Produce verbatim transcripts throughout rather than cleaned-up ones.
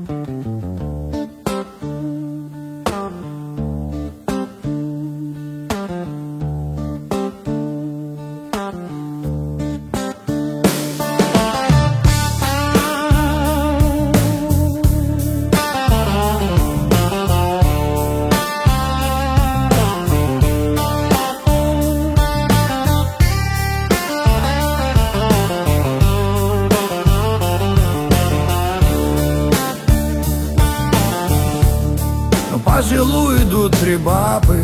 По селу идут три бабы,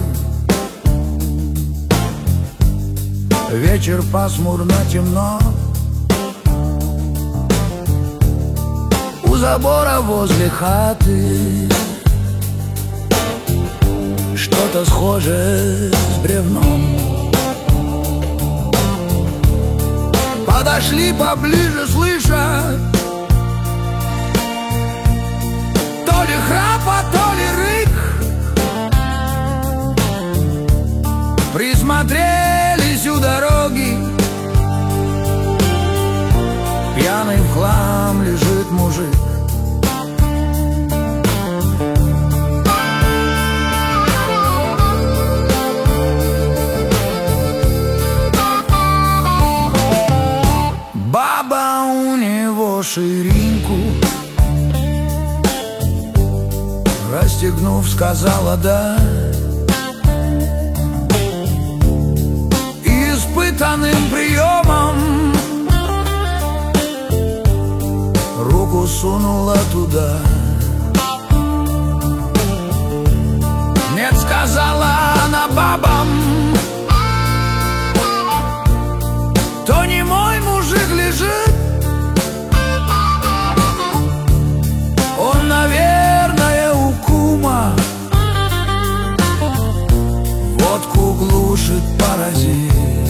вечер пасмурно, темно. У забора возле хаты что-то схожее с бревном. Подошли поближе, слыша то ли храпа, то ли рык. Присмотрелись у дороги, пьяный в хлам лежит мужик. Баба у него ширинку расстегнув, сказала да. Испытанным приемом руку сунула туда. Нет, сказала она бабам, то не мой мужик лежит, он, наверное, у кума водку глушит паразит.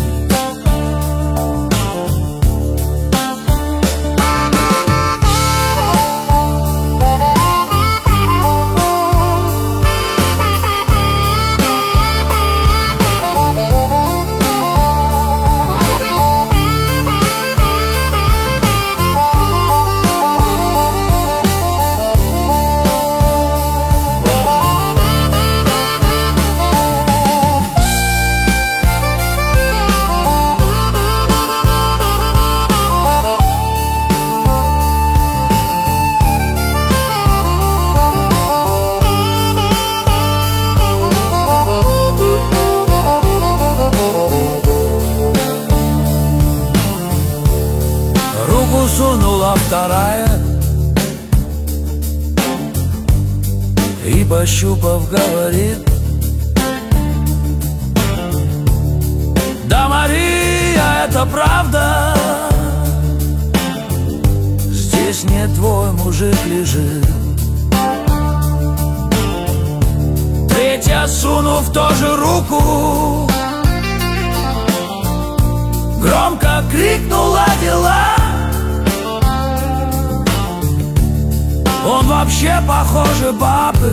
Сунула вторая и, пощупав, говорит: да, Мария, это правда, здесь не твой мужик лежит. Третья, сунув тоже руку, громко крикнула дела: он вообще, похоже, бабы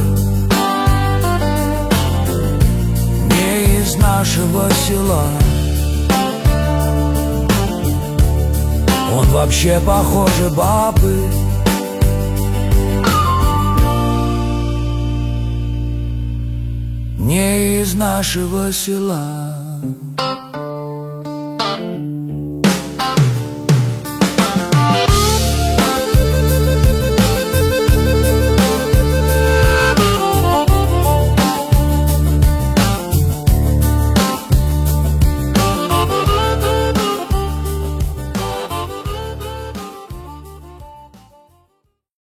не из нашего села. Он вообще, похоже, бабы не из нашего села.